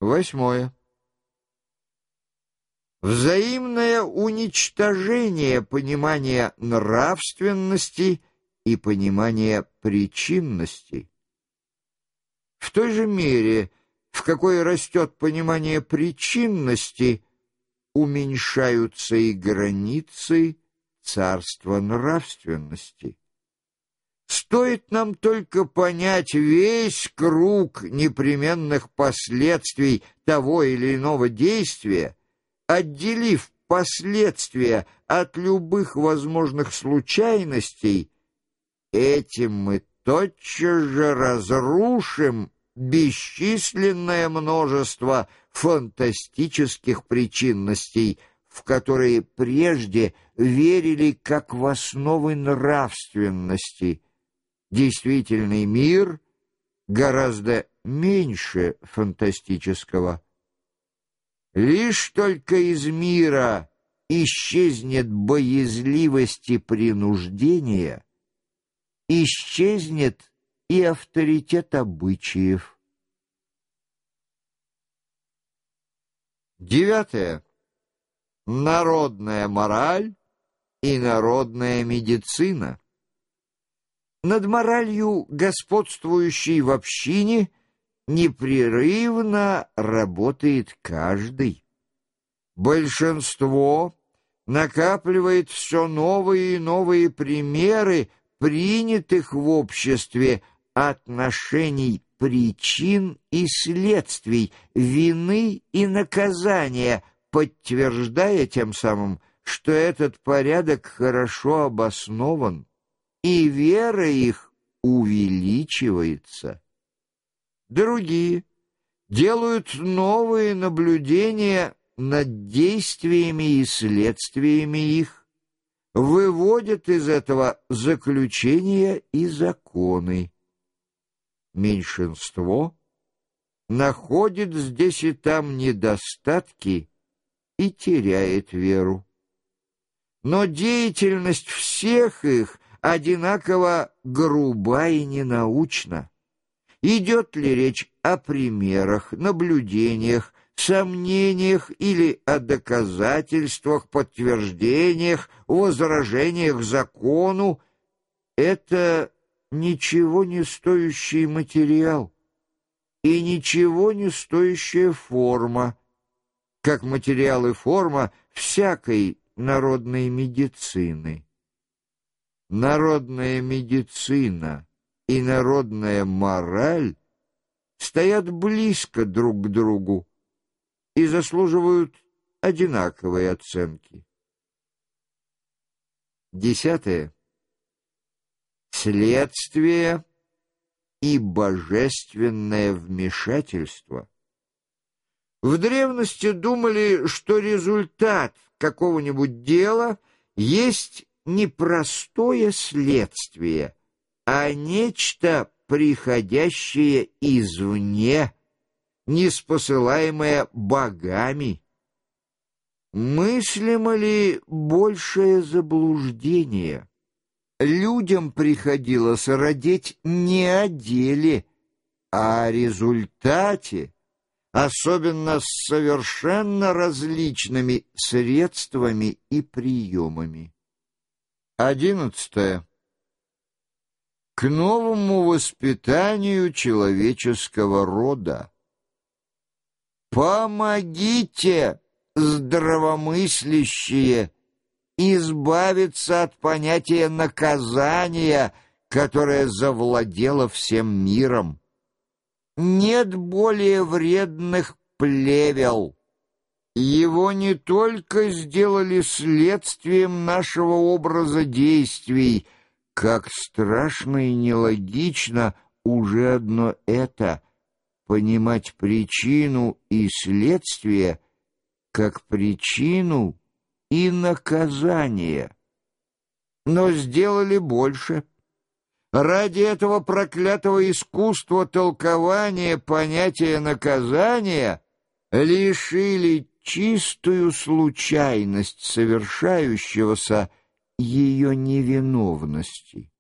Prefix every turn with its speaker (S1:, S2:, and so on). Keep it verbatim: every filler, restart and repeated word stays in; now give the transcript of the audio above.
S1: Восьмое. Взаимное уничтожение понимания нравственности и понимания причинности. В той же мере, в какой растет понимание причинности, уменьшаются и границы царства нравственности. Стоит нам только понять весь круг непременных последствий того или иного действия, отделив последствия от любых возможных случайностей, этим мы тотчас же разрушим бесчисленное множество фантастических причинностей, в которые прежде верили как в основы нравственности. Действительный мир гораздо меньше фантастического. Лишь только из мира исчезнет боязливость и принуждение, исчезнет и авторитет обычаев. Девятое. Народная мораль и народная медицина. Над моралью, господствующей в общине, непрерывно работает каждый. Большинство накапливает все новые и новые примеры принятых в обществе отношений причин и следствий, вины и наказания, подтверждая тем самым, что этот порядок хорошо обоснован, и вера их увеличивается. Другие делают новые наблюдения над действиями и следствиями их, выводят из этого заключения и законы. Меньшинство находит здесь и там недостатки и теряет веру. Но деятельность всех их одинаково груба и ненаучна. Идет ли речь о примерах, наблюдениях, сомнениях или о доказательствах, подтверждениях, возражениях закону, это ничего не стоящий материал и ничего не стоящая форма, как материал и форма всякой народной медицины. Народная медицина и народная мораль стоят близко друг к другу и заслуживают одинаковой оценки. Десятое. Следствие и божественное вмешательство. В древности думали, что результат какого-нибудь дела есть не простое следствие, а нечто приходящее извне, неспосылаемое богами. Мыслимо ли большее заблуждение? Людям приходилось родить не о деле, а о результате, особенно с совершенно различными средствами и приемами. Одиннадцатое. К новому воспитанию человеческого рода. Помогите, здравомыслящие, избавиться от понятия наказания, которое завладело всем миром. Нет более вредных плевел. Его не только сделали следствием нашего образа действий, как страшно и нелогично уже одно это — понимать причину и следствие как причину и наказание. Но сделали больше. Ради этого проклятого искусства толкования понятия наказания лишили чистую случайность совершающегося ее невиновности.